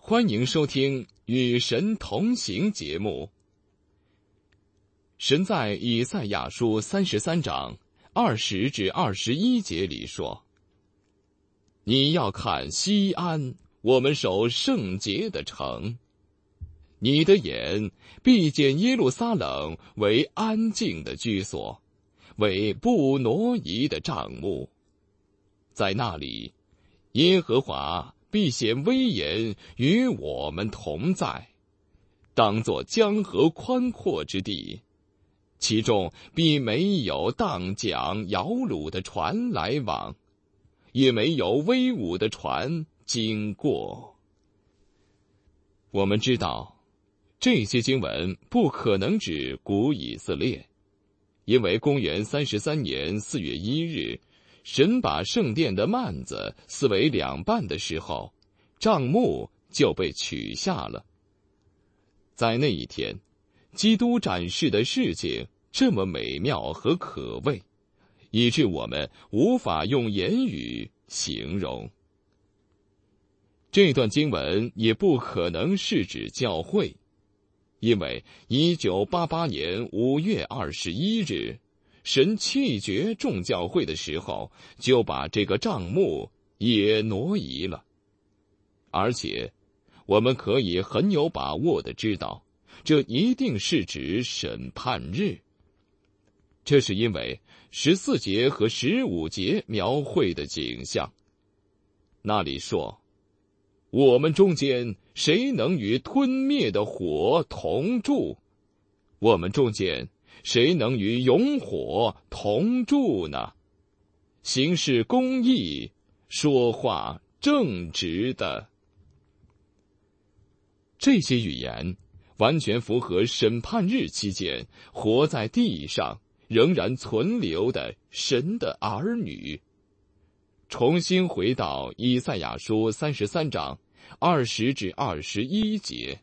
欢迎收听与神同行节目。神在以赛亚书33章20至21节里说：你要看西安，我们守圣洁的城，你的眼必见耶路撒冷为安静的居所，为不挪移的帐幕。在那里，耶和华必显威严与我们同在，当作江河宽阔之地，其中必没有荡桨摇橹的船来往，也没有威武的船经过。我们知道，这些经文不可能指古以色列，因为公元33年4月1日，神把圣殿的幔子撕为两半的时候，帐幕就被取下了。在那一天，基督展示的事情这么美妙和可畏，以致我们无法用言语形容。这段经文也不可能是指教会，因为1988年5月21日，神弃绝众教会的时候，就把这个帐幕也挪移了。而且，我们可以很有把握地知道，这一定是指审判日。这是因为14节和15节描绘的景象。那里说，我们中间谁能与吞灭的火同住？我们中间谁能与永火同住呢？行事公义，说话正直的。这些语言完全符合审判日期间活在地上仍然存留的神的儿女。重新回到以赛亚书33章20至21节，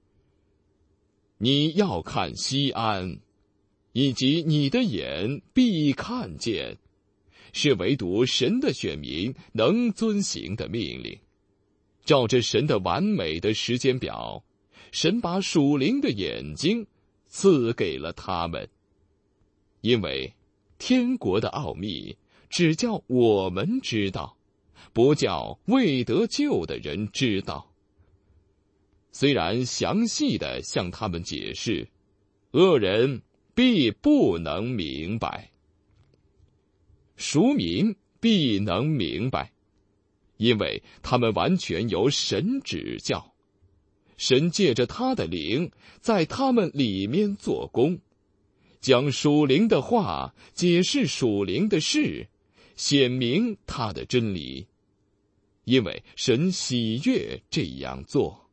你要看西安，以及你的眼必看见，是唯独神的选民能遵行的命令。照着神的完美的时间表，神把属灵的眼睛赐给了他们。因为天国的奥秘只叫我们知道，不叫未得救的人知道。虽然详细地向他们解释，恶人必不能明白，赎民必能明白，因为他们完全由神指教，神借着他的灵在他们里面做工，将属灵的话解释属灵的事，显明他的真理，因为神喜悦这样做。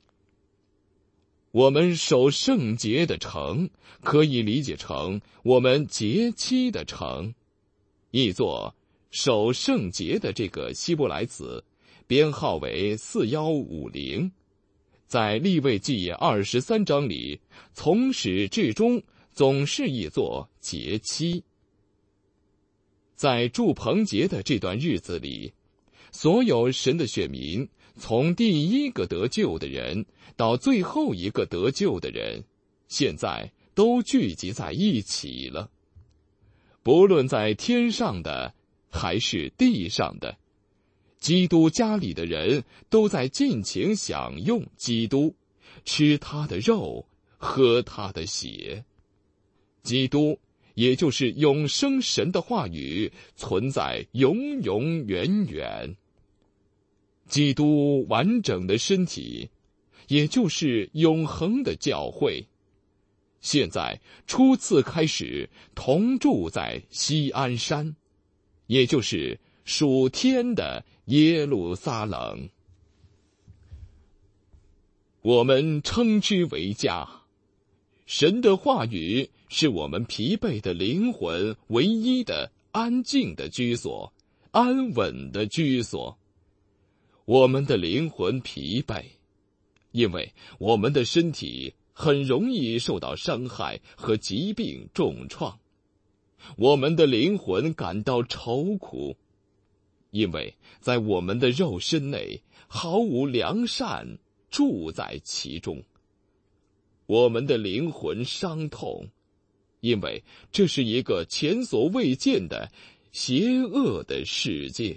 我们守圣洁的城，可以理解成我们节期的城。译作守圣节的这个希伯来词，编号为4150，在利未记23章里，从始至终总是译作节期。在住棚节的这段日子里，所有神的选民，从第一个得救的人到最后一个得救的人，现在都聚集在一起了。不论在天上的还是地上的，基督家里的人都在尽情享用基督，吃他的肉，喝他的血。基督，也就是永生神的话语，存在永永远远。基督完整的身体，也就是永恒的教会，现在初次开始同住在锡安山，也就是属天的耶路撒冷。我们称之为家。神的话语是我们疲惫的灵魂唯一的安静的居所，安稳的居所。我们的灵魂疲惫，因为我们的身体很容易受到伤害和疾病重创。我们的灵魂感到愁苦，因为在我们的肉身内毫无良善， 住在其中。我们的灵魂伤痛，因为这是一个前所未见的邪恶的世界。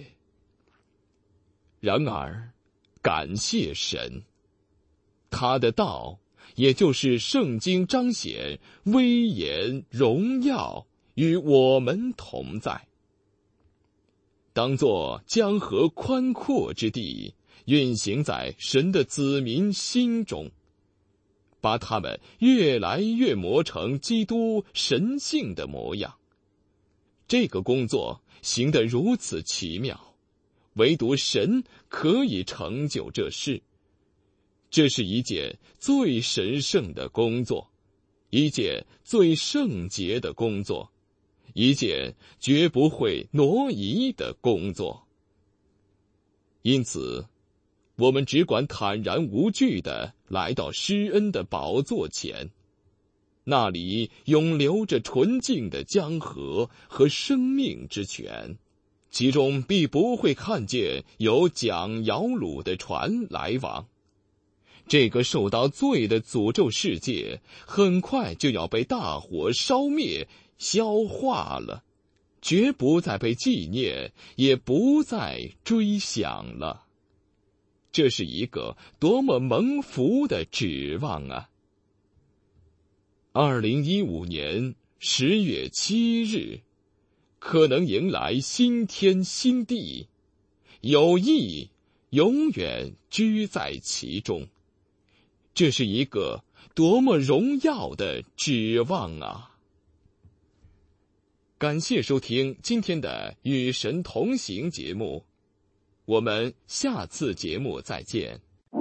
然而，感谢神，他的道，也就是圣经彰显威严荣耀与我们同在，当作江河宽阔之地，运行在神的子民心中，把他们越来越磨成基督神性的模样。这个工作行得如此奇妙，唯独神可以成就这事。这是一件最神圣的工作，一件最圣洁的工作，一件绝不会挪移的工作。因此，我们只管坦然无惧地来到施恩的宝座前，那里永流着纯净的江河和生命之泉，其中必不会看见有桨摇橹的船来往。这个受到罪的诅咒世界很快就要被大火烧灭消化了，绝不再被纪念，也不再追想了。这是一个多么蒙福的指望啊！2015年10月7日，可能迎来新天新地，有义永远居在其中。这是一个多么荣耀的指望啊！感谢收听今天的与神同行节目，我们下次节目再见。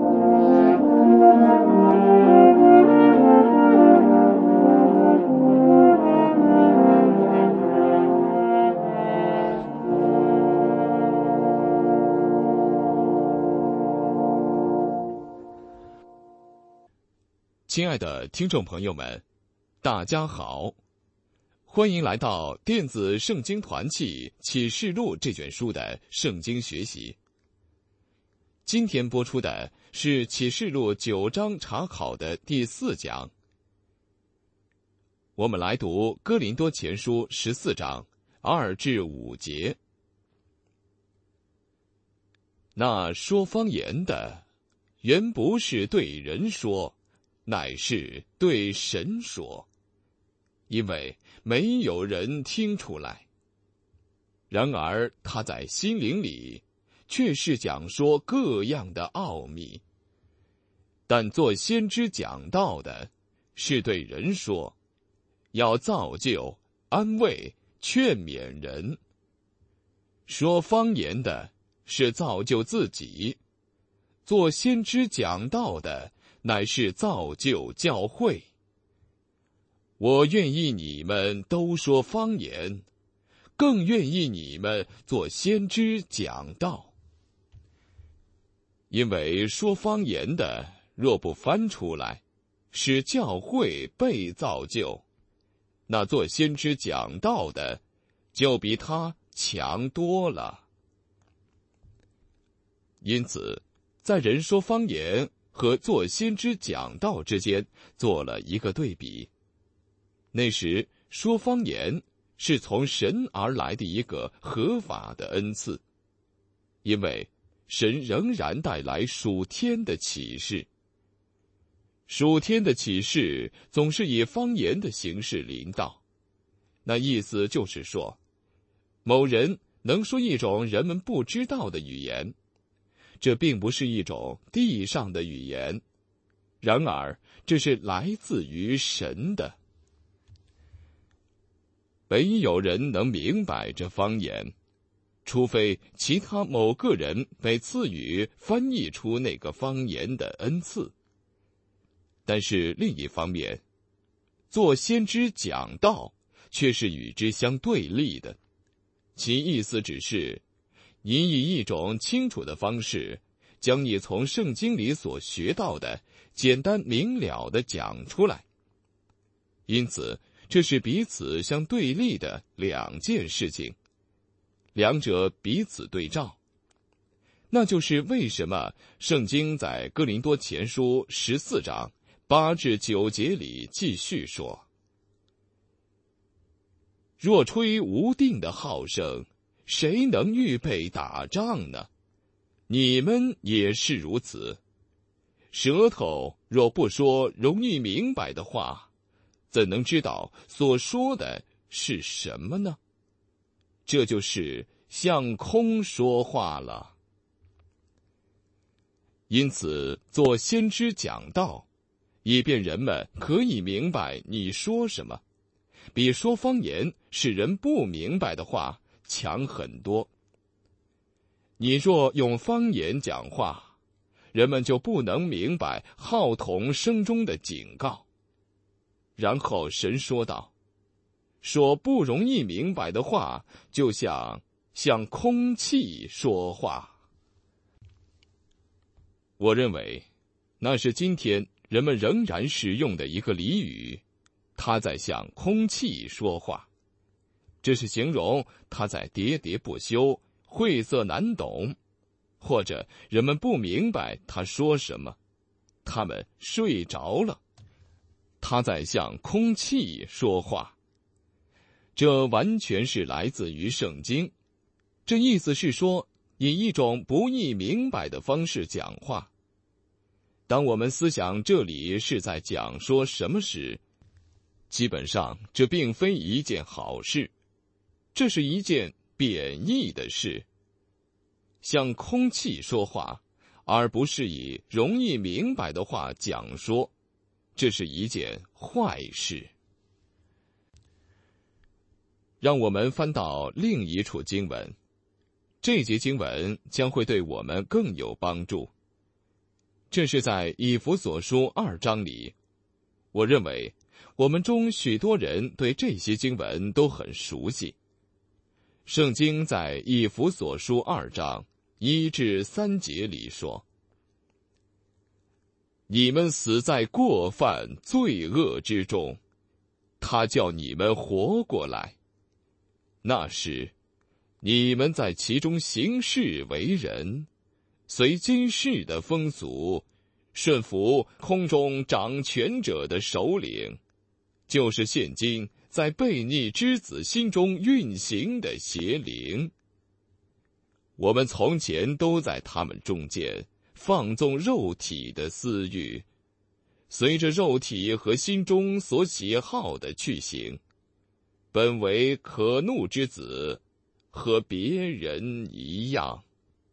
亲爱的听众朋友们，大家好，欢迎来到电子圣经团契启示录这卷书的圣经学习。今天播出的是启示录9章查考的第4讲。我们来读哥林多前书14章2至5节。那说方言的，原不是对人说，乃是对神说，因为没有人听出来。然而他在心灵里却是讲说各样的奥秘。但做先知讲道的，是对人说，要造就、安慰、劝勉人。说方言的，是造就自己；做先知讲道的，乃是造就教会。我愿意你们都说方言，更愿意你们做先知讲道。因为说方言的若不翻出来，使教会被造就，那做先知讲道的就比他强多了。因此，在人说方言和做先知讲道之间做了一个对比。那时说方言是从神而来的一个合法的恩赐，因为神仍然带来属天的启示。属天的启示总是以方言的形式临到，那意思就是说，某人能说一种人们不知道的语言，这并不是一种地上的语言，然而这是来自于神的。没有人能明白这方言，除非其他某个人被赐予翻译出那个方言的恩赐。但是另一方面，做先知讲道却是与之相对立的，其意思只是你以一种清楚的方式，将你从圣经里所学到的简单明了地讲出来。因此，这是彼此相对立的两件事情，两者彼此对照。 那就是为什么圣经在哥林多前书14章8至9节里继续说：若吹无定的号声，谁能预备打仗呢？你们也是如此。舌头若不说容易明白的话，怎能知道所说的是什么呢？这就是向空说话了。因此，做先知讲道，以便人们可以明白你说什么，比说方言使人不明白的话强很多。你若用方言讲话，人们就不能明白号筒声中的警告。然后神说道：说不容易明白的话，就像空气说话。我认为，那是今天人们仍然使用的一个俚语，他在向空气说话。这是形容他在喋喋不休、晦涩难懂，或者人们不明白他说什么，他们睡着了。他在向空气说话。这完全是来自于圣经。这意思是说，以一种不易明白的方式讲话。当我们思想这里是在讲说什么时，基本上这并非一件好事，这是一件贬义的事。向空气说话，而不是以容易明白的话讲说，这是一件坏事。让我们翻到另一处经文，这节经文将会对我们更有帮助。这是在以弗所书2章里。我认为我们中许多人对这些经文都很熟悉。圣经在以弗所书2章1至3节里说：你们死在过犯罪恶之中，他叫你们活过来。那时你们在其中行事为人，随今世的风俗，顺服空中掌权者的首领，就是现今在悖逆之子心中运行的邪灵。我们从前都在他们中间放纵肉体的私欲，随着肉体和心中所喜好的去行，本为可怒之子，和别人一样。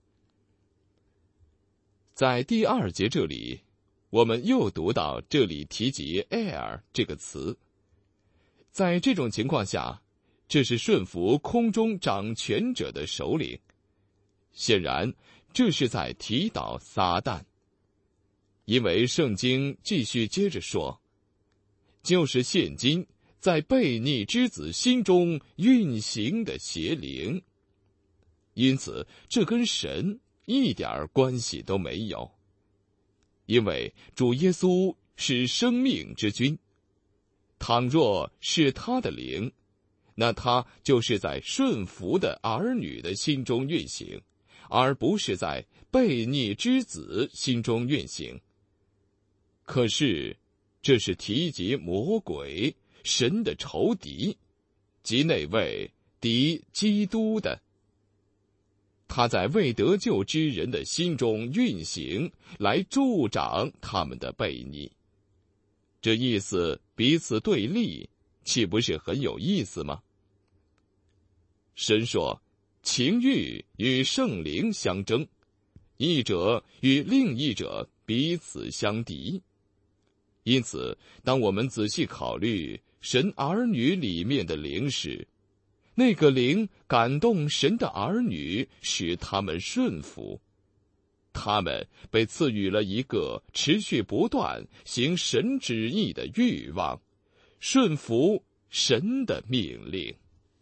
在第2节这里，我们又读到这里提及 air 这个词。在这种情况下，这是顺服空中掌权者的首领。显然，这是在提到撒旦。因为圣经继续接着说，就是现今在悖逆之子心中运行的邪灵。因此，这跟神一点关系都没有。因为主耶稣是生命之君，倘若是他的灵，那他就是在顺服的儿女的心中运行，而不是在悖逆之子心中运行。可是，这是提及魔鬼，神的仇敌，即那位敌基督的。他在未得救之人的心中运行，来助长他们的悖逆。这意思彼此对立，岂不是很有意思吗？神说，情欲与圣灵相争，一者与另一者彼此相敌。因此，当我们仔细考虑神儿女里面的灵时，那个灵感动神的儿女，使他们顺服。他们被赐予了一个持续不断行神旨意的欲望，顺服神的命令。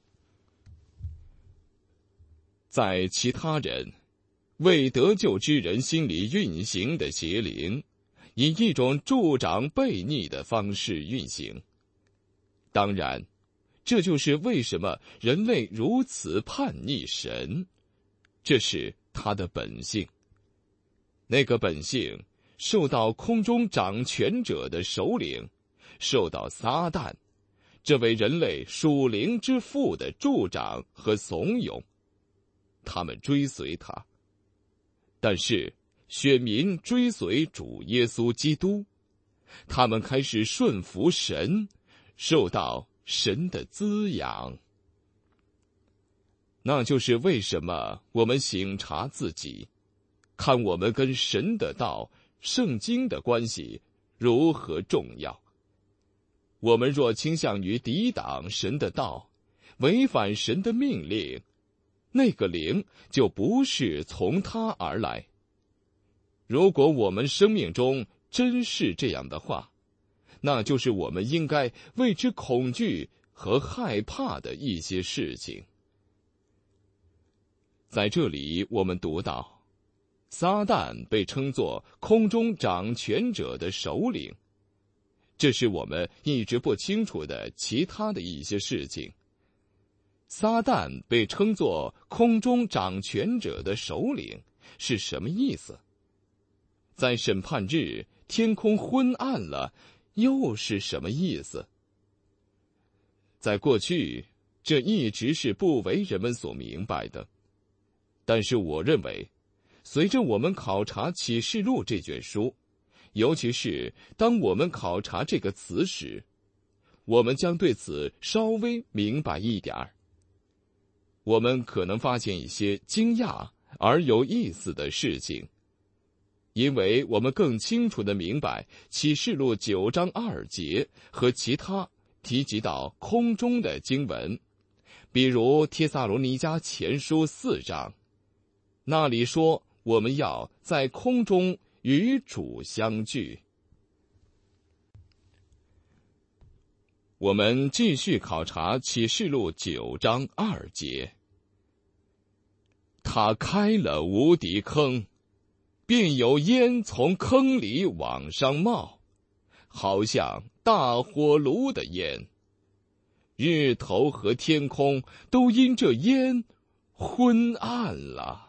在其他人未得救之人心里运行的邪灵，以一种助长悖逆的方式运行。当然，这就是为什么人类如此叛逆神，这是他的本性。那个本性受到空中掌权者的首领，受到撒旦这位人类属灵之父的助长和怂恿，他们追随他。但是选民追随主耶稣基督，他们开始顺服神，受到神的滋养。那就是为什么我们省察自己，看我们跟神的道、圣经的关系如何重要。我们若倾向于抵挡神的道，违反神的命令，那个灵就不是从他而来。如果我们生命中真是这样的话，那就是我们应该为之恐惧和害怕的一些事情。在这里我们读到，撒旦被称作空中掌权者的首领，这是我们一直不清楚的其他的一些事情。撒旦被称作空中掌权者的首领是什么意思？在审判日，天空昏暗了，又是什么意思？在过去，这一直是不为人们所明白的。但是我认为，随着我们考察启示录这卷书，尤其是当我们考察这个词时，我们将对此稍微明白一点儿。我们可能发现一些惊讶而有意思的事情，因为我们更清楚地明白启示录9章2节和其他提及到空中的经文，比如帖撒罗尼迦前书4章，那里说我们要在空中与主相聚。我们继续考察启示录9章2节。他开了无底坑，便有烟从坑里往上冒，好像大火炉的烟。日头和天空都因这烟昏暗了。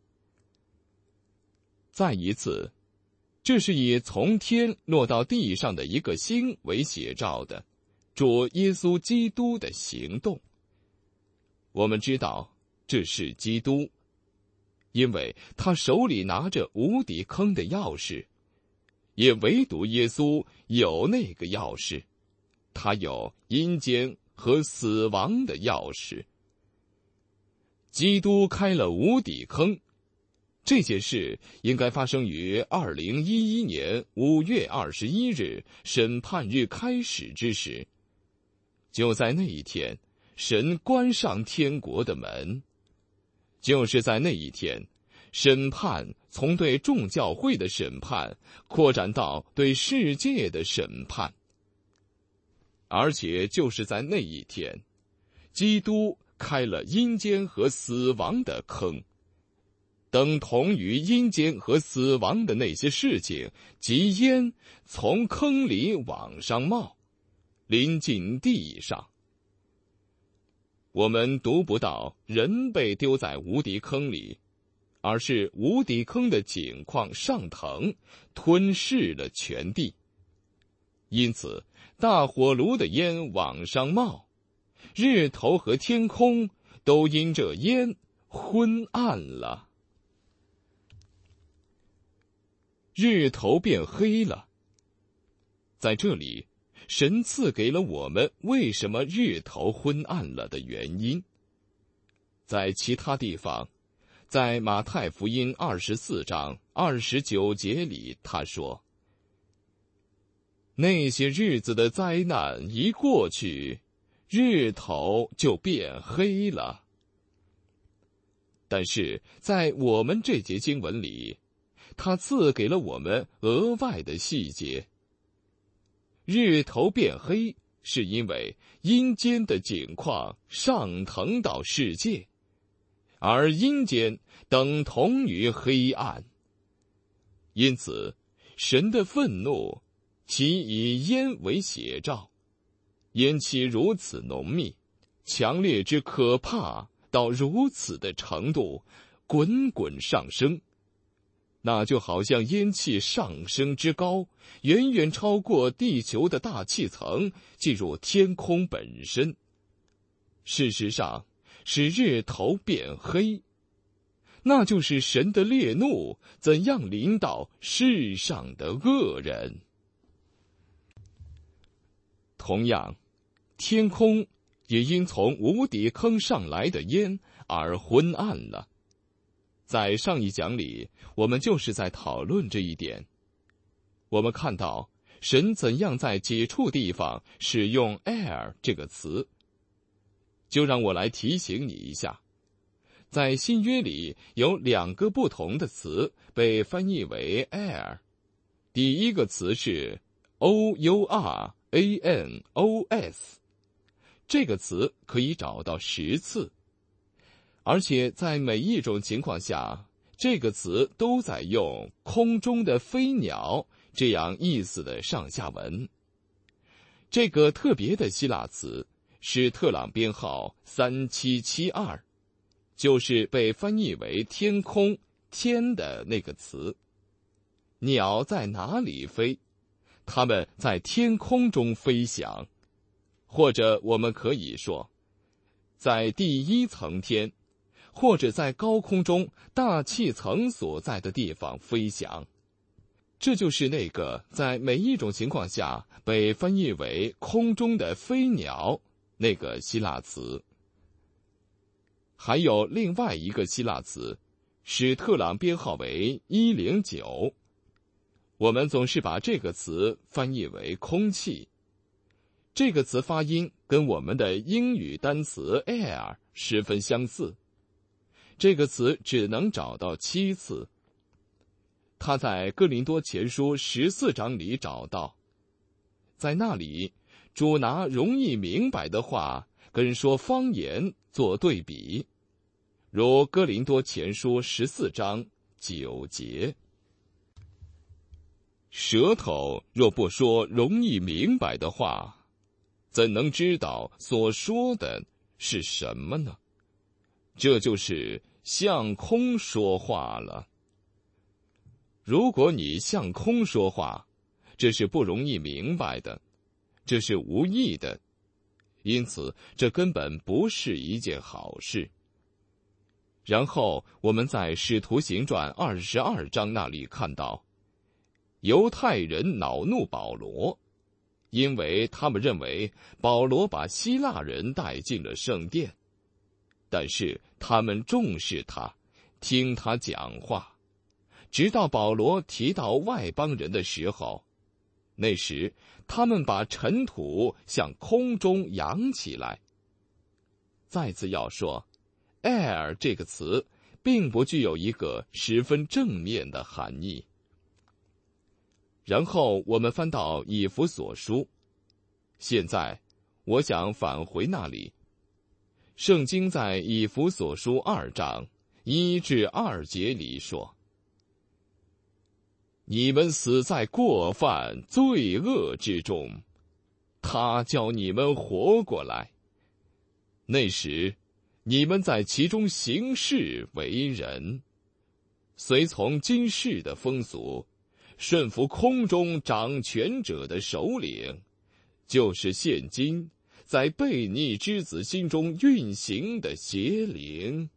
再一次，这是以从天落到地上的一个星为写照的主耶稣基督的行动。我们知道这是基督，因为他手里拿着无底坑的钥匙，也唯独耶稣有那个钥匙，他有阴间和死亡的钥匙。基督开了无底坑，这件事应该发生于2011年5月21日审判日开始之时。就在那一天，神关上天国的门。就是在那一天，审判从对众教会的审判扩展到对世界的审判。而且就是在那一天，基督开了阴间和死亡的坑，等同于阴间和死亡的那些事情，即烟从坑里往上冒，临近地上。我们读不到人被丢在无底坑里，而是无底坑的景况上腾，吞噬了全地。因此，大火炉的烟往上冒，日头和天空都因这烟昏暗了。日头变黑了。在这里，神赐给了我们为什么日头昏暗了的原因。在其他地方，在马太福音24章29节里，他说：那些日子的灾难一过去，日头就变黑了。但是在我们这节经文里，他赐给了我们额外的细节。日头变黑是因为阴间的景况上腾到世界，而阴间等同于黑暗。因此，神的愤怒其以烟为写照，烟气如此浓密，强烈之可怕到如此的程度， 滚滚上升，那就好像烟气上升之高，远远超过地球的大气层，进入天空本身。事实上，使日头变黑，那就是神的烈怒怎样临到世上的恶人。同样，天空也因从无底坑上来的烟而昏暗了。在上一讲里，我们就是在讨论这一点。我们看到神怎样在几处地方使用 air 这个词。就让我来提醒你一下，在新约里有2个不同的词被翻译为 air。第一个词是 ouranos， 这个词可以找到10次，而且在每一种情况下，这个词都在用空中的飞鸟这样意思的上下文。这个特别的希腊词是特朗编号3772，就是被翻译为天空天的那个词。鸟在哪里飞？它们在天空中飞翔，或者我们可以说，在第1层天，或者在高空中大气层所在的地方飞翔。这就是那个在每一种情况下被翻译为空中的飞鸟那个希腊词。还有另外一个希腊词，使特朗编号为109。我们总是把这个词翻译为空气。这个词发音跟我们的英语单词 air 十分相似。这个词只能找到7次。他在哥林多前书14章里找到，在那里主拿容易明白的话跟说方言做对比，如哥林多前书14章9节。舌头若不说容易明白的话，怎能知道所说的是什么呢？这就是向空说话了。如果你向空说话，这是不容易明白的，这是无益的，因此这根本不是一件好事。然后我们在使徒行传22章那里看到，犹太人恼怒保罗，因为他们认为保罗把希腊人带进了圣殿，但是他们重视他，听他讲话，直到保罗提到外邦人的时候，那时他们把尘土向空中扬起来。再次要说， air 这个词并不具有一个十分正面的含义。然后我们翻到以弗所书，现在我想返回那里。圣经在以弗所书2章1至2节里说，你们死在过犯罪恶之中，他叫你们活过来。那时你们在其中行事为人，随从今世的风俗，顺服空中掌权者的首领，就是现今在悖逆之子心中运行的邪灵。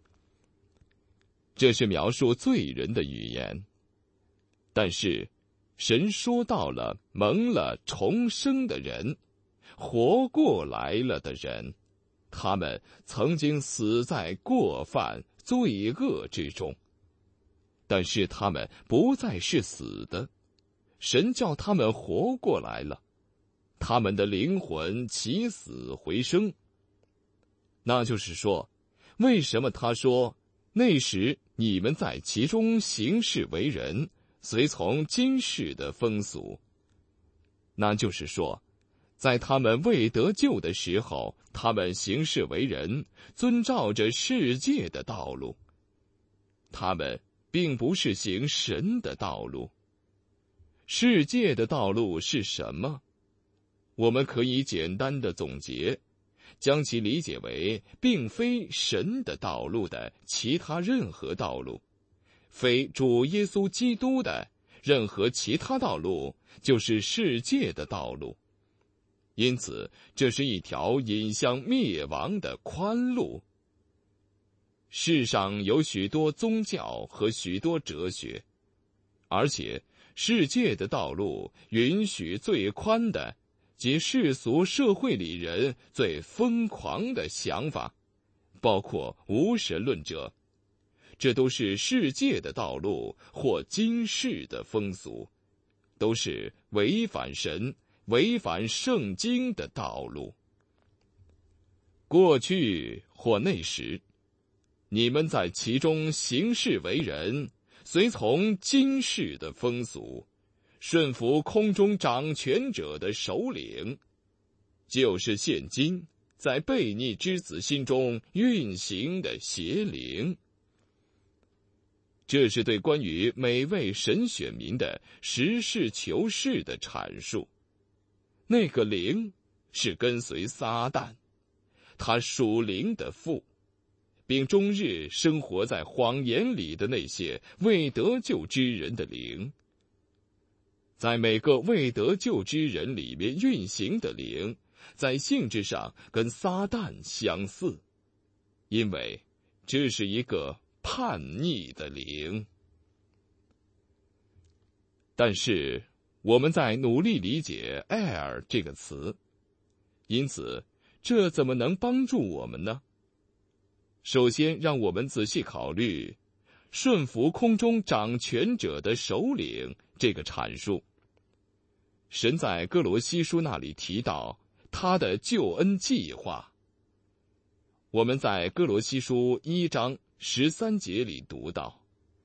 这是描述罪人的语言，但是神说到了蒙了重生的人，活过来了的人，他们曾经死在过犯罪恶之中，但是他们不再是死的，神叫他们活过来了，他们的灵魂起死回生。那就是说，为什么他说那时你们在其中行事为人，随从今世的风俗？那就是说，在他们未得救的时候，他们行事为人，遵照着世界的道路，他们并不是行神的道路。世界的道路是什么？我们可以简单的总结， 将其理解为并非神的道路的其他任何道路，非主耶稣基督的任何其他道路就是世界的道路。因此，这是一条引向灭亡的宽路。世上有许多宗教和许多哲学，而且世界的道路允许最宽的及世俗社会里人最疯狂的想法，包括无神论者。这都是世界的道路或今世的风俗，都是违反神、违反圣经的道路。过去或那时，你们在其中行事为人，随从今世的风俗，顺服空中掌权者的首领，就是现今在悖逆之子心中运行的邪灵。这是对关于每位神选民的实事求是的阐述。那个灵是跟随撒旦，他属灵的父，并终日生活在谎言里的那些未得救之人的灵。在每个未得救之人里面运行的灵，在性质上跟撒旦相似，因为这是一个叛逆的灵。但是我们在努力理解 air 这个词，因此这怎么能帮助我们呢？首先让我们仔细考虑顺服空中掌权者的首领这个阐述。神在哥罗西书那里提到他的救恩计划。我们在哥罗西书1章13节里读到，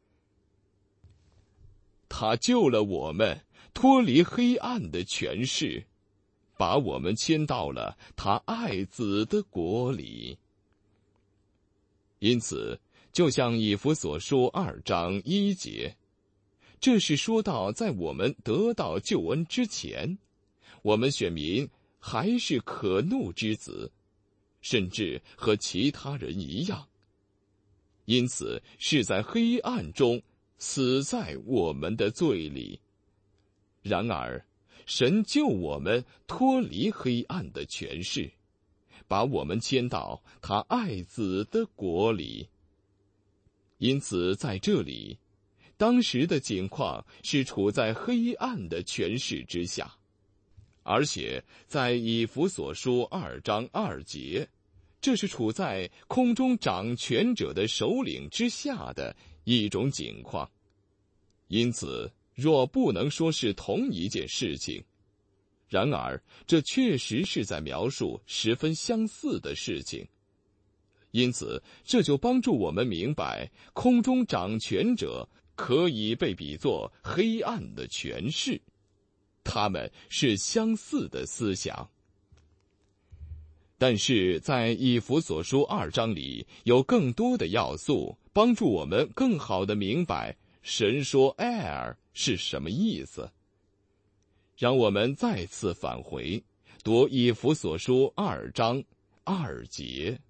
他救了我们脱离黑暗的权势，把我们迁到了他爱子的国里。因此，就像以弗所书2章1节，这是说到在我们得到救恩之前，我们选民还是可怒之子，甚至和其他人一样，因此是在黑暗中死在我们的罪里。然而，神救我们脱离黑暗的权势，把我们迁到他爱子的国里。因此在这里，当时的境况是处在黑暗的权势之下，而且在以弗所书2章2节，这是处在空中掌权者的首领之下的一种境况。因此若不能说是同一件事情，然而这确实是在描述十分相似的事情。因此这就帮助我们明白，空中掌权者可以被比作黑暗的权势，他们是相似的思想。但是在以弗所书2章里，有更多的要素帮助我们更好地明白神说 air 是什么意思。让我们再次返回读以弗所书2章2节。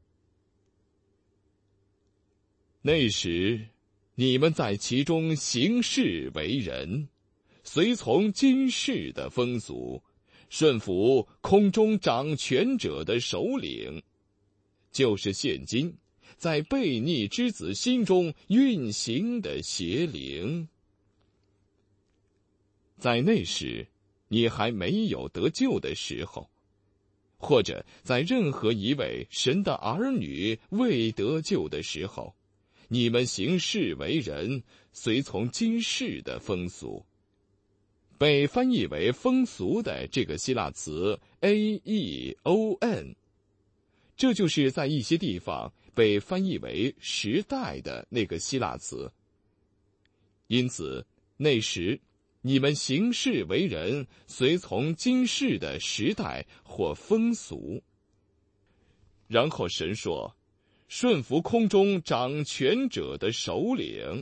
那时你们在其中行事为人，随从今世的风俗，顺服空中掌权者的首领，就是现今在悖逆之子心中运行的邪灵。在那时你还没有得救的时候，或者在任何一位神的儿女未得救的时候，你们行事为人，随从今世的风俗。被翻译为风俗的这个希腊词 aeon， 这就是在一些地方被翻译为时代的那个希腊词。因此那时你们行事为人，随从今世的时代或风俗。然后神说，顺服空中掌权者的首领。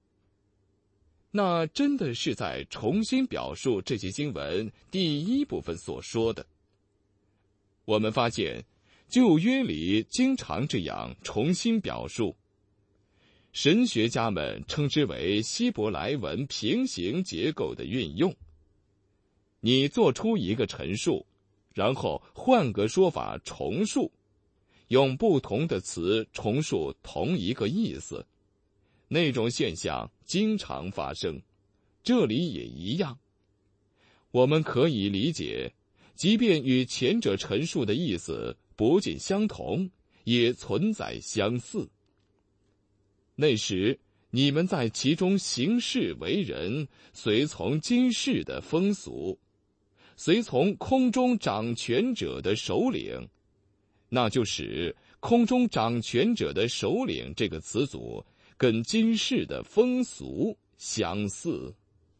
那真的是在重新表述这节经文第一部分所说的。我们发现， 旧约里经常这样重新表述。神学家们称之为希伯来文平行结构的运用。你做出一个陈述，然后换个说法重述，用不同的词重述同一个意思。那种现象经常发生，这里也一样。我们可以理解，即便与前者陈述的意思不尽相同，也存在相似。那时你们在其中行事为人，随从今世的风俗，随从空中掌权者的首领，那就使空中掌权者的首领这个词组跟今世的风俗相似。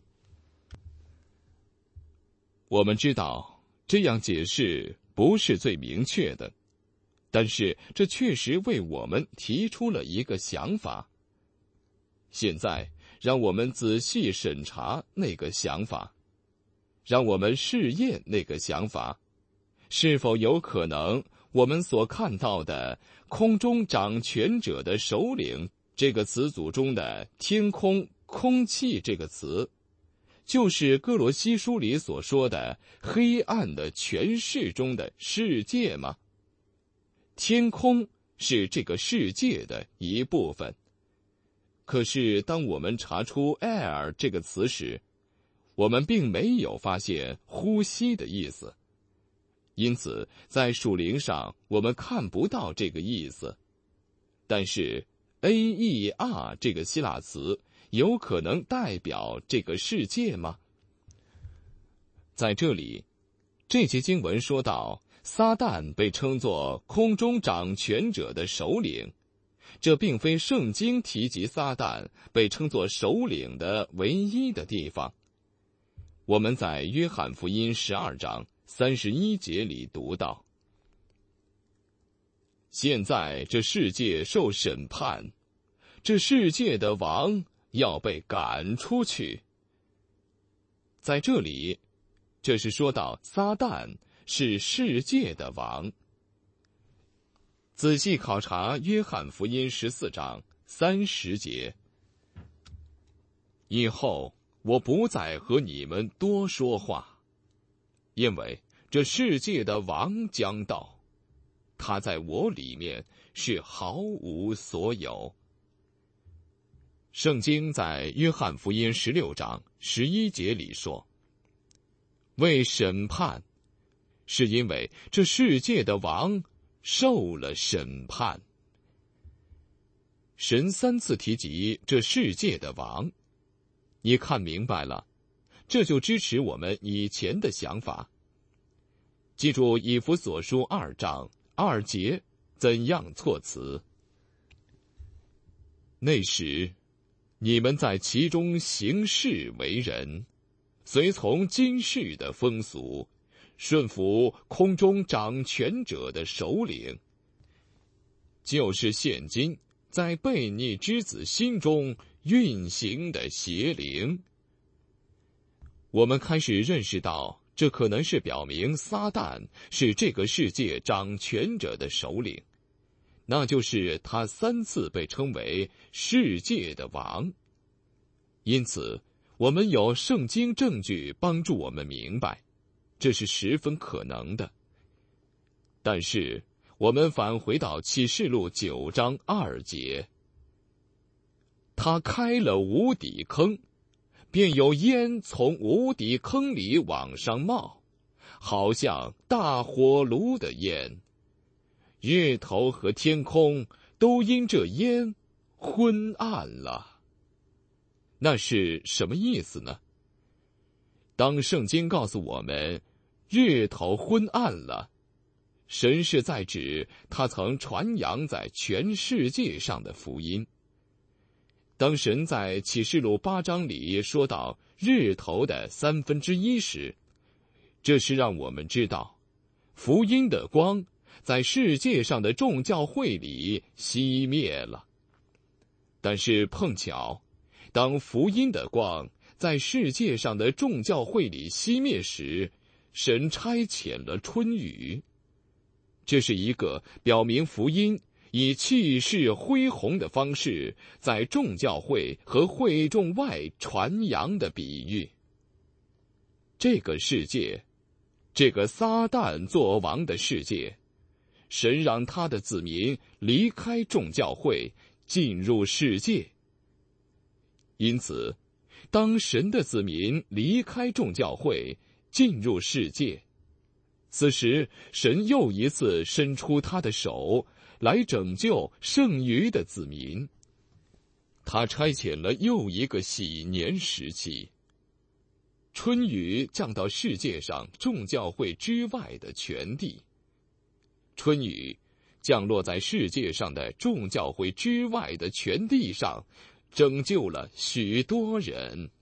我们知道这样解释不是最明确的，但是这确实为我们提出了一个想法。现在让我们仔细审查那个想法，让我们试验那个想法，是否有可能我们所看到的空中掌权者的首领这个词组中的天空、空气这个词，就是哥罗西书里所说的黑暗的权势中的世界吗？天空是这个世界的一部分。可是当我们查出 air 这个词时，我们并没有发现呼吸的意思，因此在属灵上我们看不到这个意思。但是 aer 这个希腊词有可能代表这个世界吗？在这里，这节经文说到撒旦被称作空中掌权者的首领，这并非圣经提及撒旦被称作首领的唯一的地方。我们在约翰福音12章31节里读到，现在这世界受审判，这世界的王要被赶出去。在这里，这是说到撒旦是世界的王。仔细考察约翰福音14章30节，以后我不再和你们多说话，因为这世界的王将到，他在我里面是毫无所有。圣经在约翰福音16章11节里说，为审判，是因为这世界的王受了审判。神3次提及这世界的王，你看明白了，这就支持我们以前的想法。记住以弗所书2章2节怎样措辞。那时你们在其中行事为人，随从今世的风俗，顺服空中掌权者的首领，就是现今在悖逆之子心中运行的邪灵。我们开始认识到，这可能是表明撒旦是这个世界掌权者的首领，那就是他3次被称为世界的王。因此我们有圣经证据帮助我们明白，这是十分可能的。但是我们返回到启示录9章2节，他开了无底坑，便有烟从无底坑里往上冒，好像大火炉的烟，日头和天空都因这烟昏暗了。那是什么意思呢？当圣经告诉我们日头昏暗了，神是在指他曾传扬在全世界上的福音。当神在启示录8章里说到日头的1/3时，这是让我们知道福音的光在世界上的众教会里熄灭了。但是碰巧，当福音的光在世界上的众教会里熄灭时，神差遣了春雨。 这是一个表明福音以气势恢宏的方式在众教会和会众外传扬的比喻。这个世界，这个撒旦作王的世界，神让他的子民离开众教会，进入世界。因此，当神的子民离开众教会，进入世界，此时神又一次伸出他的手来拯救剩余的子民。他差遣了又一个喜年时期，春雨降到世界上众教会之外的全地。春雨降落在世界上的众教会之外的全地上，拯救了许多人。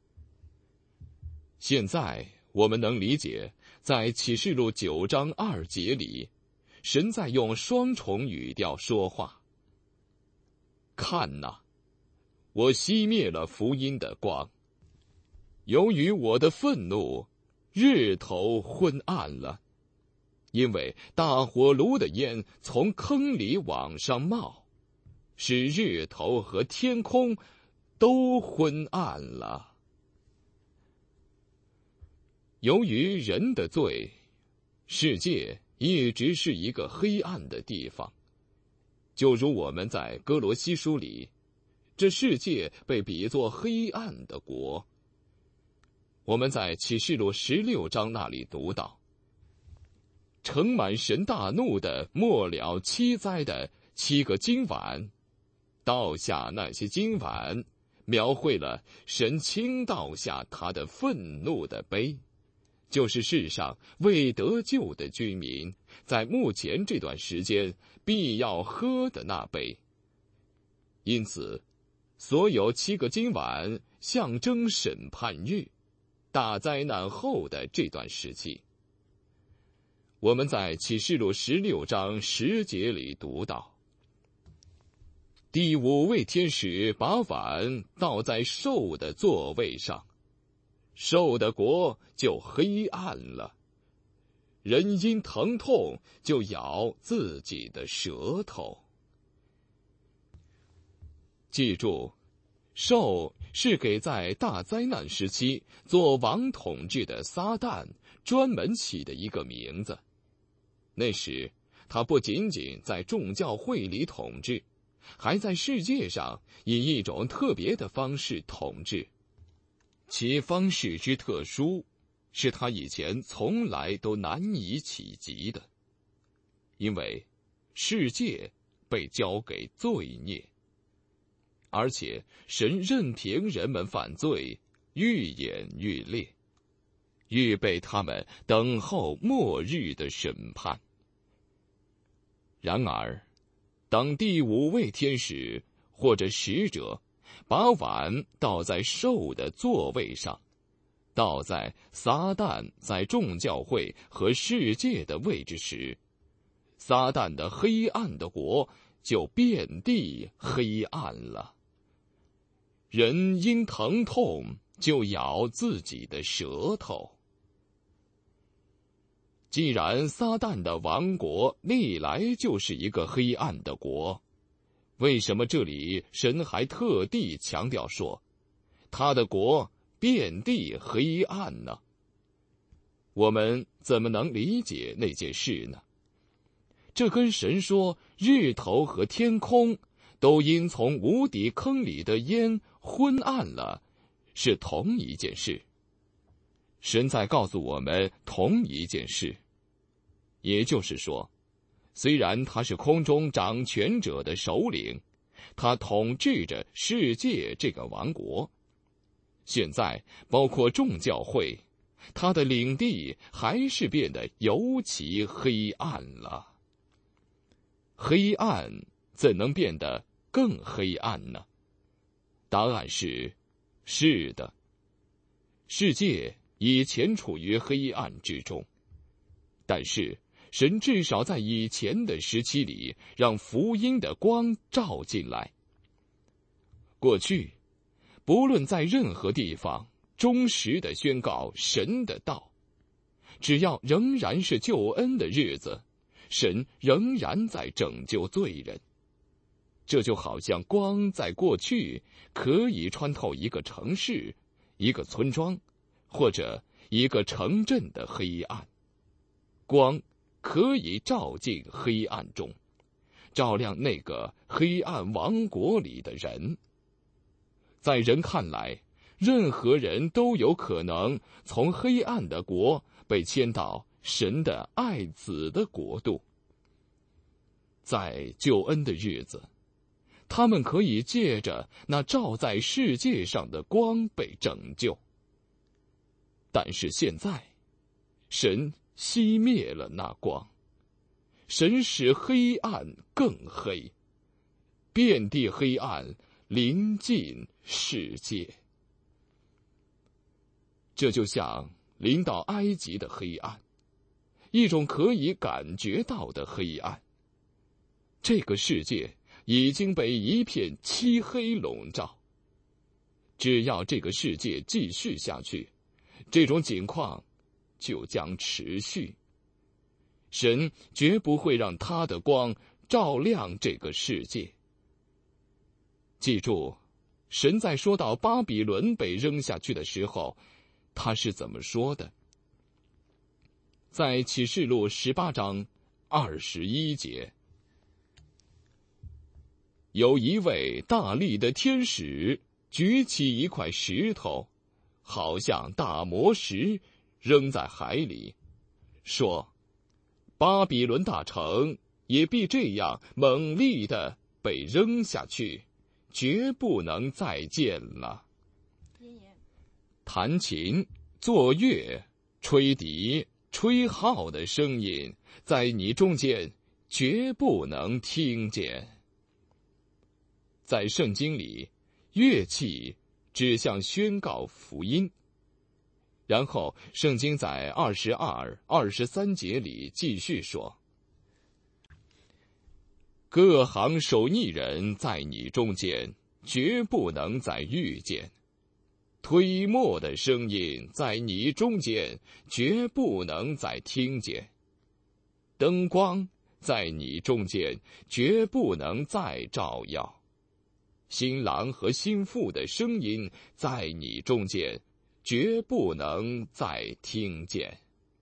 现在我们能理解，在启示录9章2节里，神在用双重语调说话。看哪，我熄灭了福音的光，由于我的愤怒，日头昏暗了，因为大火炉的烟从坑里往上冒，使日头和天空都昏暗了。由于人的罪，世界一直是一个黑暗的地方。就如我们在哥罗西书里，这世界被比作黑暗的国。我们在启示录16章那里读到，盛满神大怒的末了7灾的7个金碗，倒下那些金碗，描绘了神倾倒下他的愤怒的杯，就是世上未得救的居民在目前这段时间必要喝的那杯。因此，所有7个金碗象征审判日，大灾难后的这段时期。我们在启示录16章10节里读到，第5位天使把碗倒在兽的座位上，兽的国就黑暗了，人因疼痛就咬自己的舌头。记住，兽是给在大灾难时期做王统治的撒旦专门起的一个名字。那时他不仅仅在众教会里统治，还在世界上以一种特别的方式统治，其方式之特殊，是他以前从来都难以企及的。因为世界被交给罪孽，而且神任凭人们犯罪，愈演愈烈，预备他们等候末日的审判。然而，当第5位天使或者使者把碗倒在兽的座位上，倒在撒旦在众教会和世界的位置时，撒旦的黑暗的国就遍地黑暗了。人因疼痛就咬自己的舌头。既然撒旦的王国历来就是一个黑暗的国，为什么这里神还特地强调说，他的国遍地黑暗呢？我们怎么能理解那件事呢？这跟神说日头和天空都因从无底坑里的烟昏暗了，是同一件事。神在告诉我们同一件事，也就是说，虽然他是空中掌权者的首领，他统治着世界这个王国，现在包括众教会，他的领地还是变得尤其黑暗了。黑暗怎能变得更黑暗呢？答案是的。世界以前处于黑暗之中，但是神至少在以前的时期里让福音的光照进来。过去，不论在任何地方忠实地宣告神的道，只要仍然是救恩的日子， 神仍然在拯救罪人。这就好像光在过去可以穿透一个城市、一个村庄，或者一个城镇的黑暗。光可以照进黑暗中，照亮那个黑暗王国里的人。在人看来，任何人都有可能从黑暗的国被迁到神的爱子的国度。在救恩的日子，他们可以借着那照在世界上的光被拯救。但是现在，神熄灭了那光，神使黑暗更黑，遍地黑暗临近世界。这就像临到埃及的黑暗，一种可以感觉到的黑暗。这个世界已经被一片漆黑笼罩。只要这个世界继续下去，这种景况就将持续。神绝不会让他的光照亮这个世界。记住，神在说到巴比伦被扔下去的时候，他是怎么说的？在启示录18章21节，有一位大力的天使举起一块石头，好像大磨石，扔在海里，说：巴比伦大城也必这样猛力地被扔下去，绝不能再见了。弹琴、作乐、吹笛、吹号的声音，在你中间绝不能听见。在圣经里，乐器只向宣告福音。然后圣经在22、23节里继续说：各行手艺人在你中间绝不能再遇见，推磨的声音在你中间绝不能再听见，灯光在你中间绝不能再照耀，新郎和新妇的声音在你中间绝不能再听见。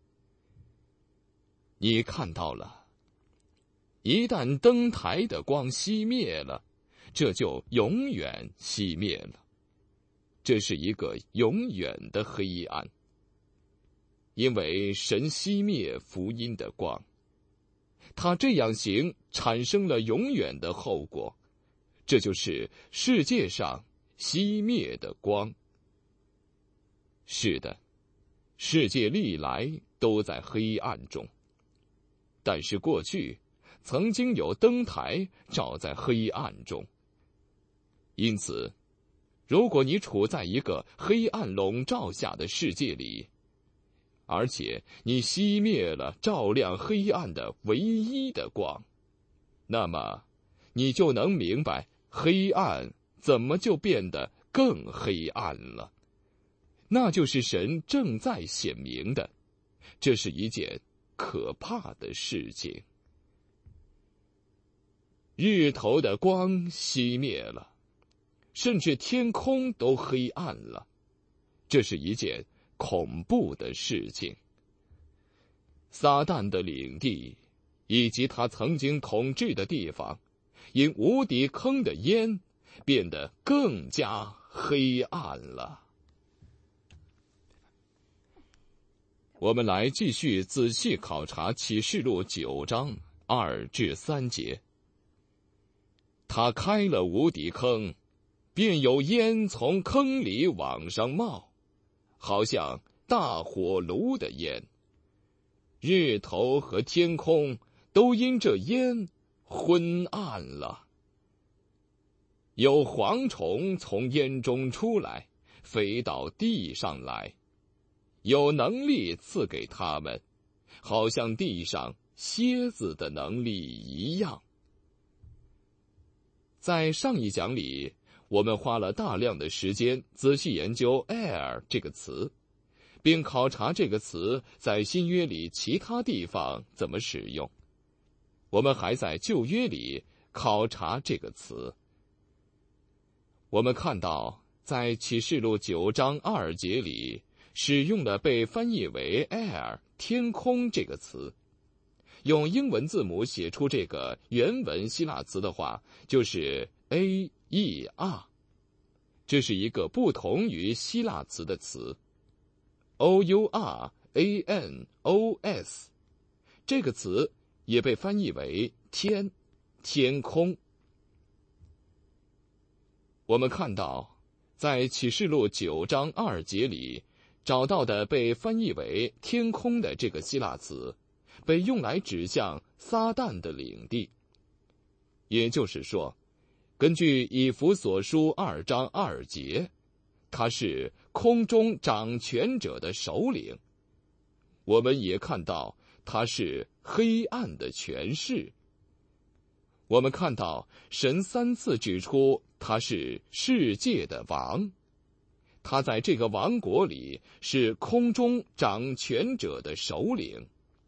你看到了，一旦灯台的光熄灭了，这就永远熄灭了。这是一个永远的黑暗，因为神熄灭福音的光。他这样行产生了永远的后果，这就是世界上熄灭的光。是的，世界历来都在黑暗中，但是过去曾经有灯台照在黑暗中。因此，如果你处在一个黑暗笼罩下的世界里，而且你熄灭了照亮黑暗的唯一的光，那么你就能明白黑暗怎么就变得更黑暗了。那就是神正在显明的，这是一件可怕的事情。日头的光熄灭了，甚至天空都黑暗了，这是一件恐怖的事情。撒旦的领地以及他曾经统治的地方，因无底坑的烟变得更加黑暗了。我们来继续仔细考察启示录9章2至3节。他开了无底坑，便有烟从坑里往上冒，好像大火炉的烟。日头和天空都因这烟昏暗了。有蝗虫从烟中出来，飞到地上来，有能力赐给他们，好像地上蝎子的能力一样。在上一讲里，我们花了大量的时间仔细研究 air 这个词，并考察这个词在新约里其他地方怎么使用， 我们还在旧约里考察这个词。我们看到在启示录9章2节里使用了被翻译为 air 天空这个词，用英文字母写出这个原文希腊词的话，就是 aer。 这是一个不同于希腊词的词 ouranos， 这个词也被翻译为天空。我们看到在启示录9章2节里找到的被翻译为天空的这个希腊词，被用来指向撒旦的领地。也就是说，根据以弗所书2章2节，他是空中掌权者的首领。我们也看到他是黑暗的权势。我们看到神3次指出他是世界的王，他在这个王国里是空中掌权者的首领。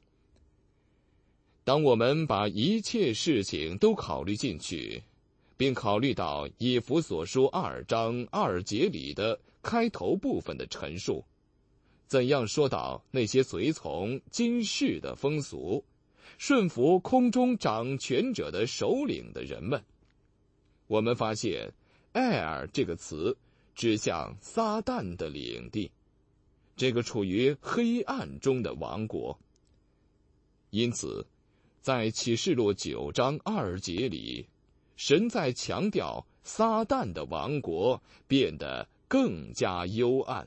当我们把一切事情都考虑进去，并考虑到以弗所书2章2节里的开头部分的陈述，怎样说到那些随从今世的风俗，顺服空中掌权者的首领的人们，我们发现 air 这个词指向撒旦的领地，这个处于黑暗中的王国。因此在启示录9章2节里，神在强调撒旦的王国变得更加幽暗。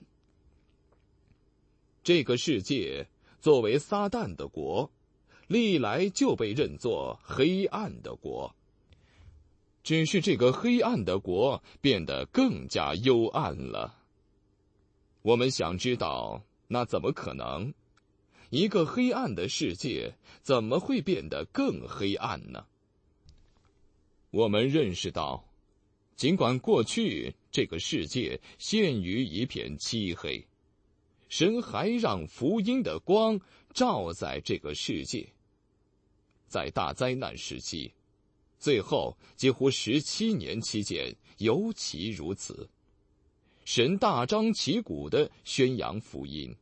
这个世界作为撒旦的国，历来就被认作黑暗的国，只是这个黑暗的国变得更加幽暗了。我们想知道，那怎么可能？一个黑暗的世界怎么会变得更黑暗呢？我们认识到，尽管过去这个世界陷于一片漆黑，神还让福音的光照在这个世界。在大灾难时期，最后几乎17年期间尤其如此，神大张旗鼓地宣扬福音。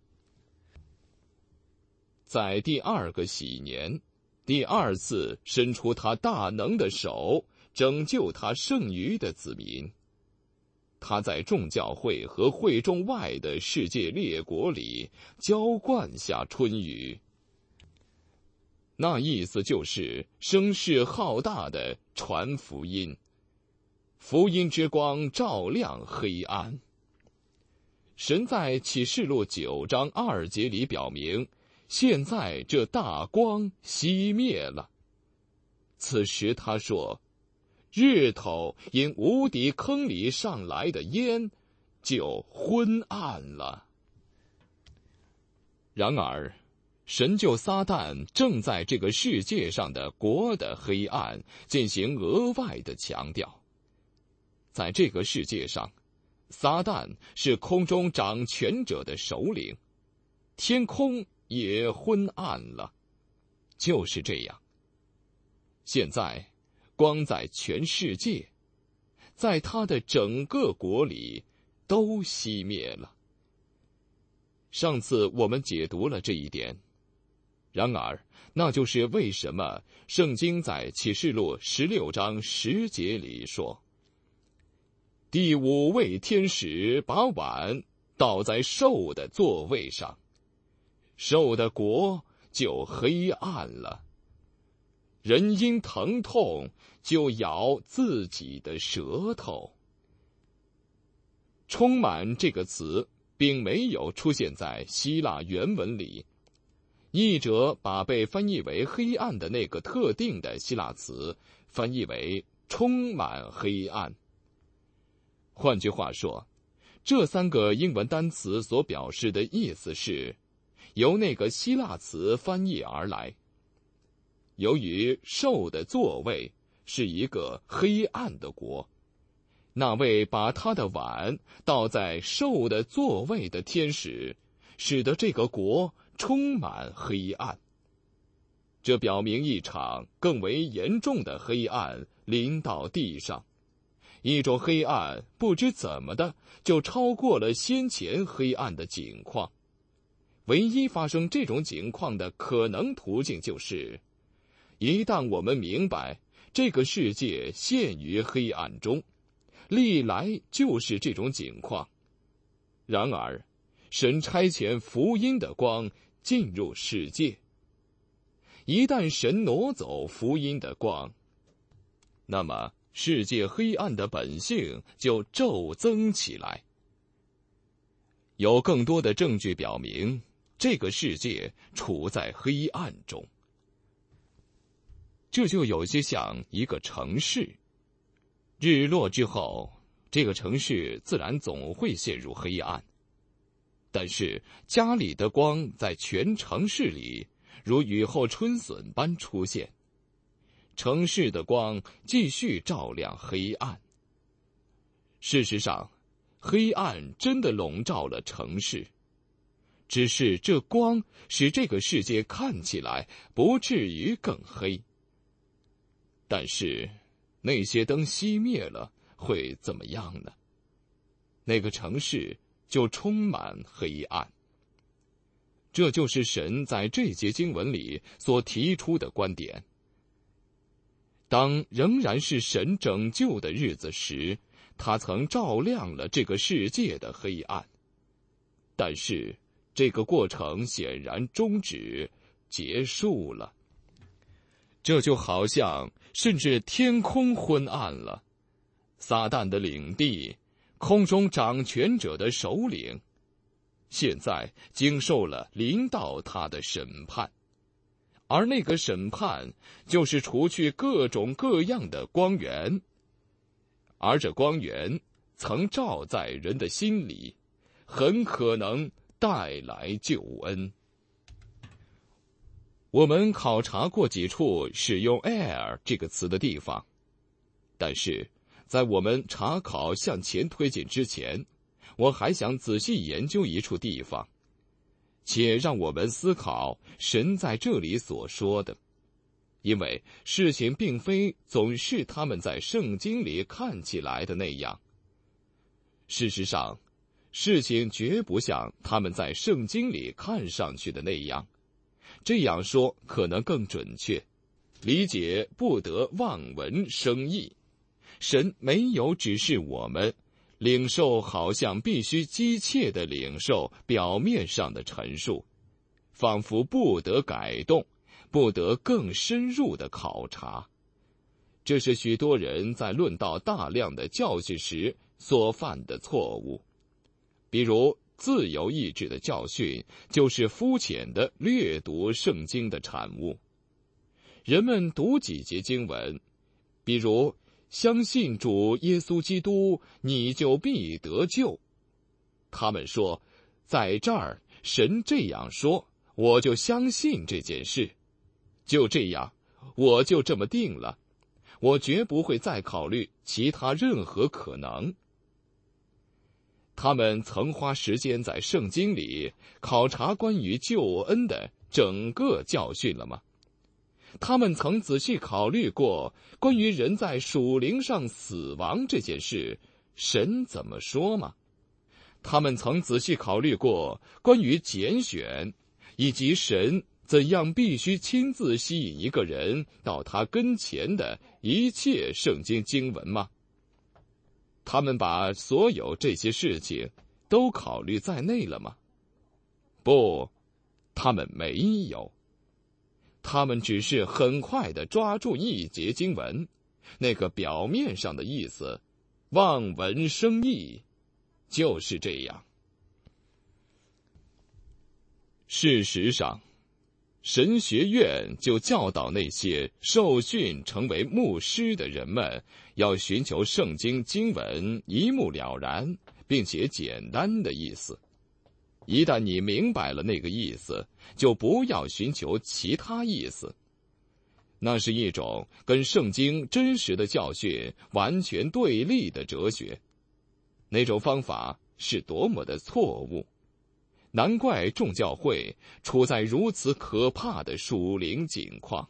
在第2个禧年，第2次伸出他大能的手，拯救他剩余的子民。他在众教会和会众外的世界列国里浇灌下春雨。那意思就是声势浩大的传福音，福音之光照亮黑暗。神在启示录9章2节里表明，现在这大光熄灭了。此时他说，日头因无底坑里上来的烟就昏暗了。然而神就撒旦正在这个世界上的国的黑暗进行额外的强调。在这个世界上，撒旦是空中掌权者的首领，天空也昏暗了。就是这样，现在光在全世界，在他的整个国里都熄灭了。上次我们解读了这一点，然而那就是为什么圣经在启示录16章10节里说，第5位天使把碗倒在兽的座位上，兽的国就黑暗了，人因疼痛就咬自己的舌头。充满这个词并没有出现在希腊原文里，译者把被翻译为黑暗的那个特定的希腊词翻译为充满黑暗。换句话说，这3个英文单词所表示的意思是由那个希腊词翻译而来。由于兽的座位是一个黑暗的国，那位把他的碗倒在兽的座位的天使，使得这个国充满黑暗。 这表明一场更为严重的黑暗临到地上，一种黑暗不知怎么的就超过了先前黑暗的景况。唯一发生这种景况的可能途径就是，一旦我们明白这个世界陷于黑暗中，历来就是这种景况。然而，神差遣福音的光进入世界。一旦神挪走福音的光，那么世界黑暗的本性就骤增起来。有更多的证据表明，这个世界处在黑暗中。这就有些像一个城市，日落之后，这个城市自然总会陷入黑暗。但是家里的光在全城市里如雨后春笋般出现，城市的光继续照亮黑暗。事实上，黑暗真的笼罩了城市，只是这光使这个世界看起来不至于更黑。但是那些灯熄灭了会怎么样呢？那个城市就充满黑暗。这就是神在这节经文里所提出的观点。当仍然是神拯救的日子时，他曾照亮了这个世界的黑暗。但是这个过程显然终止，结束了。这就好像甚至天空昏暗了，撒旦的领地，空中掌权者的首领，现在经受了临到他的审判，而那个审判就是除去各种各样的光源，而这光源曾照在人的心里，很可能带来救恩。我们考察过几处使用 air 这个词的地方，但是在我们查考向前推进之前，我还想仔细研究一处地方，且让我们思考神在这里所说的，因为事情并非总是他们在圣经里看起来的那样。事实上，事情绝不像他们在圣经里看上去的那样。这样说可能更准确，理解不得望文生义。神没有指示我们领受，好像必须机械地领受表面上的陈述，仿佛不得改动，不得更深入的考察。这是许多人在论到大量的教训时所犯的错误。比如自由意志的教训就是肤浅的略读圣经的产物。人们读几节经文，比如相信主耶稣基督，你就必得救。他们说，在这儿神这样说，我就相信这件事，就这样，我就这么定了，我绝不会再考虑其他任何可能。他们曾花时间在圣经里考察关于救恩的整个教训了吗？他们曾仔细考虑过关于人在属灵上死亡这件事，神怎么说吗？他们曾仔细考虑过关于拣选，以及神怎样必须亲自吸引一个人到他跟前的一切圣经经文吗？他们把所有这些事情都考虑在内了吗？不，他们没有。他们只是很快地抓住一节经文，那个表面上的意思，望文生义，就是这样。事实上，神学院就教导那些受训成为牧师的人们，要寻求圣经经文一目了然并且简单的意思。一旦你明白了那个意思，就不要寻求其他意思。那是一种跟圣经真实的教训完全对立的哲学。那种方法是多么的错误！ 难怪众教会处在如此可怕的属灵境况。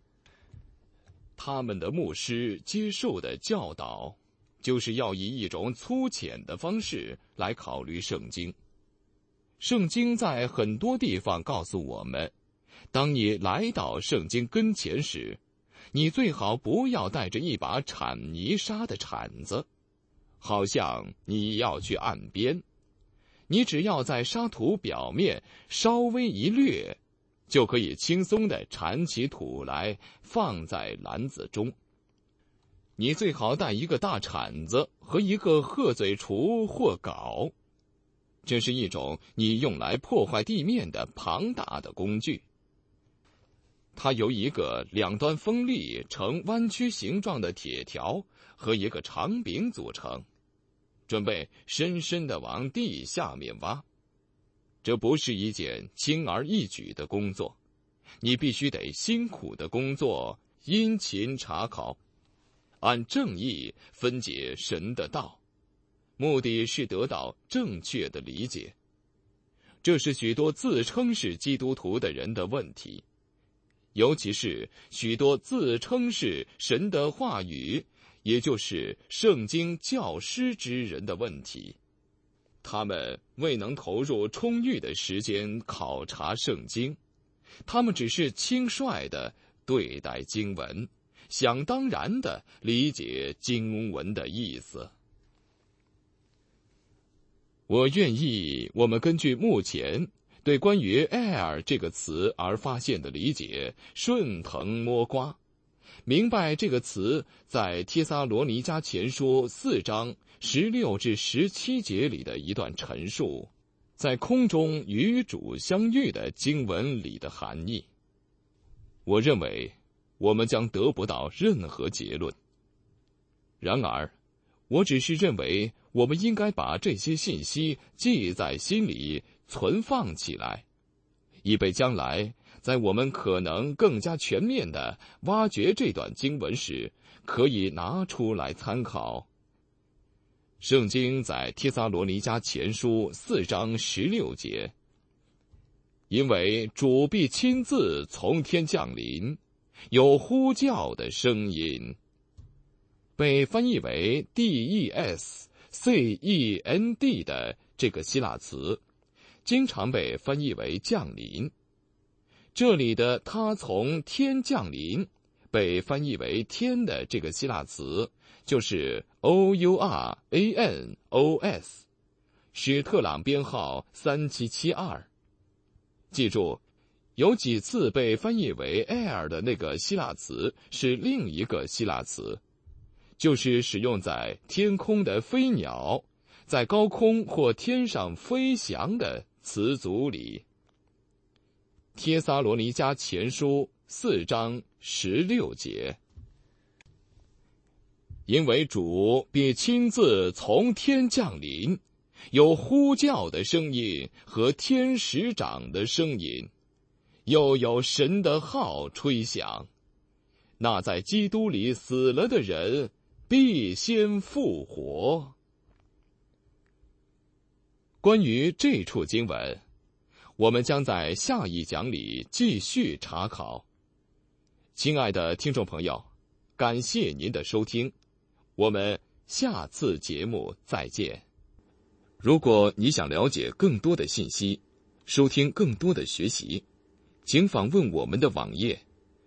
他们的牧师接受的教导，就是要以一种粗浅的方式来考虑圣经。圣经在很多地方告诉我们，当你来到圣经跟前时，你最好不要带着一把铲泥沙的铲子，好像你要去岸边。你只要在沙土表面稍微一掠，就可以轻松地铲起土来，放在篮子中。你最好带一个大铲子和一个鹤嘴锄或镐，这是一种你用来破坏地面的庞大的工具。它由一个两端锋利呈弯曲形状的铁条和一个长柄组成，准备深深地往地下面挖。这不是一件轻而易举的工作，你必须得辛苦的工作，殷勤查考，按正义分解神的道，目的是得到正确的理解。这是许多自称是基督徒的人的问题，尤其是许多自称是神的话语，也就是圣经教师之人的问题。他们未能投入充裕的时间考察圣经，他们只是轻率地对待经文，想当然地理解经文的意思。我愿意我们根据目前对关于 air 这个词而发现的理解顺藤摸瓜，明白这个词在帖撒罗尼迦前书4章16至17节里的一段陈述，在空中与主相遇的经文里的含义。我认为我们将得不到任何结论，然而我只是认为我们应该把这些信息记在心里，存放起来，以备将来在我们可能更加全面地挖掘这段经文时，可以拿出来参考。圣经在帖撒罗尼迦前书4章16节，因为主必亲自从天降临，有呼叫的声音，被翻译为 DESCEND 的这个希腊词，经常被翻译为降临。这里的他从天降临被翻译为天的这个希腊词，就是 OURANOS， 史特朗编号3772。记住，有几次被翻译为 air 的那个希腊词是另一个希腊词，就是使用在天空的飞鸟，在高空或天上飞翔的词组里。帖撒罗尼迦前书4章16节，因为主必亲自从天降临，有呼叫的声音和天使长的声音，又有神的号吹响，那在基督里死了的人必先复活。关于这处经文，我们将在下一讲里继续查考。亲爱的听众朋友，感谢您的收听，我们下次节目再见。如果你想了解更多的信息，收听更多的学习，请访问我们的网页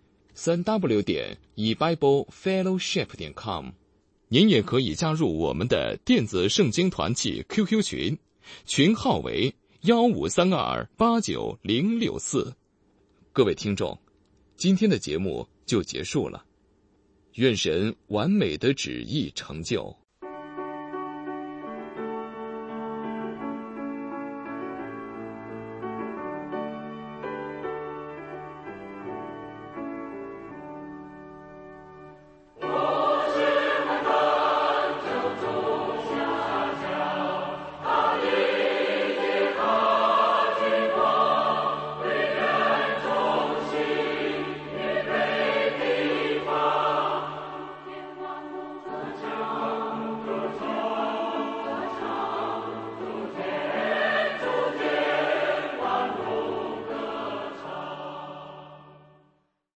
3w.ebiblefellowship.com。 您也可以加入我们的电子圣经团契 QQ 群，群号为153289064。各位听众，今天的节目就结束了，愿神完美的旨意成就。